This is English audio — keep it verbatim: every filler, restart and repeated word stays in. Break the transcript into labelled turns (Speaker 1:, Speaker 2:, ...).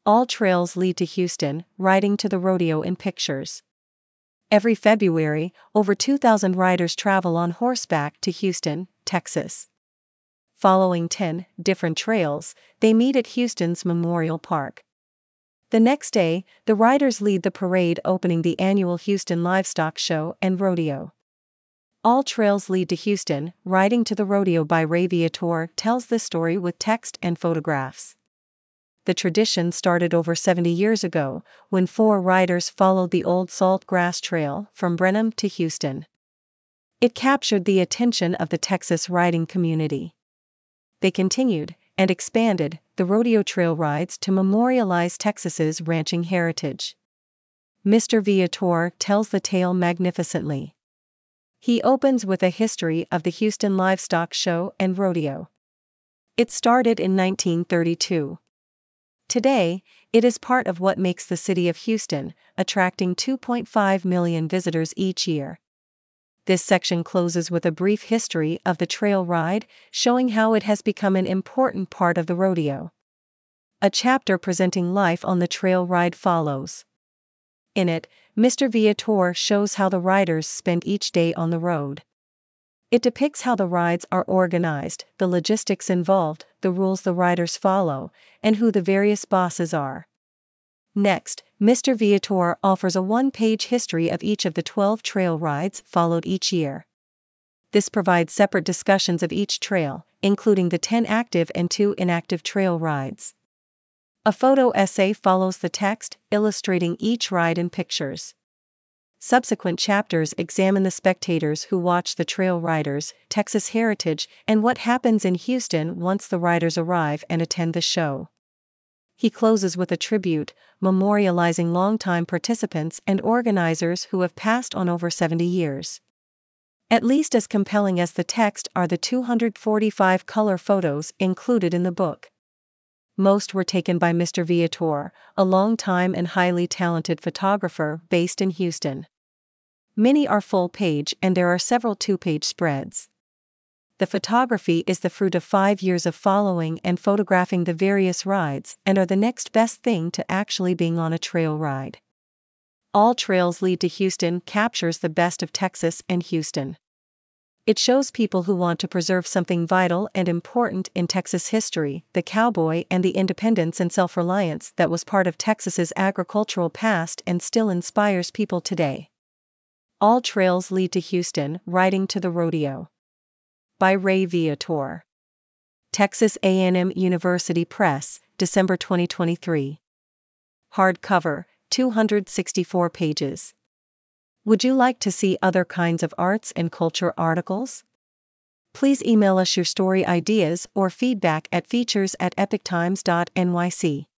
Speaker 1: All trails lead to Houston, riding to the rodeo in pictures. Every February, over two thousand riders travel on horseback to Houston, Texas. Following ten different trails, they meet at Houston's Memorial Park. The next day, the riders lead the parade opening the annual Houston Livestock Show and Rodeo. All Trails Lead to Houston, Riding to the Rodeo by Ray Viator tells this story with text and photographs. The tradition started over seventy years ago, when four riders followed the old Salt Grass Trail from Brenham to Houston. It captured the attention of the Texas riding community. They continued, and expanded, the rodeo trail rides to memorialize Texas's ranching heritage. Mister Viator tells the tale magnificently. He opens with a history of the Houston Livestock Show and Rodeo. It started in nineteen thirty-two. Today, it is part of what makes the city of Houston, attracting two point five million visitors each year. This section closes with a brief history of the trail ride, showing how it has become an important part of the rodeo. A chapter presenting life on the trail ride follows. In it, Mister Viator shows how the riders spend each day on the road. It depicts how the rides are organized, the logistics involved, the rules the riders follow, and who the various bosses are. Next, Mister Viator offers a one-page history of each of the twelve trail rides followed each year. This provides separate discussions of each trail, including the ten active and two inactive trail rides. A photo essay follows the text, illustrating each ride in pictures. Subsequent chapters examine the spectators who watch the trail riders, Texas heritage, and what happens in Houston once the riders arrive and attend the show. He closes with a tribute, memorializing longtime participants and organizers who have passed on over seventy years. At least as compelling as the text are the two hundred forty-five color photos included in the book. Most were taken by Mister Viator, a longtime and highly talented photographer based in Houston. Many are full-page and there are several two-page spreads. The photography is the fruit of five years of following and photographing the various rides and are the next best thing to actually being on a trail ride. All Trails Lead to Houston captures the best of Texas and Houston. It shows people who want to preserve something vital and important in Texas history, the cowboy and the independence and self-reliance that was part of Texas's agricultural past and still inspires people today. All Trails Lead to Houston, Riding to the Rodeo. By Ray Viator. Texas A and M University Press, December twenty twenty-three. Hardcover, two hundred sixty-four pages. Would you like to see other kinds of arts and culture articles? Please email us your story ideas or feedback at features at epoch times dot N Y C.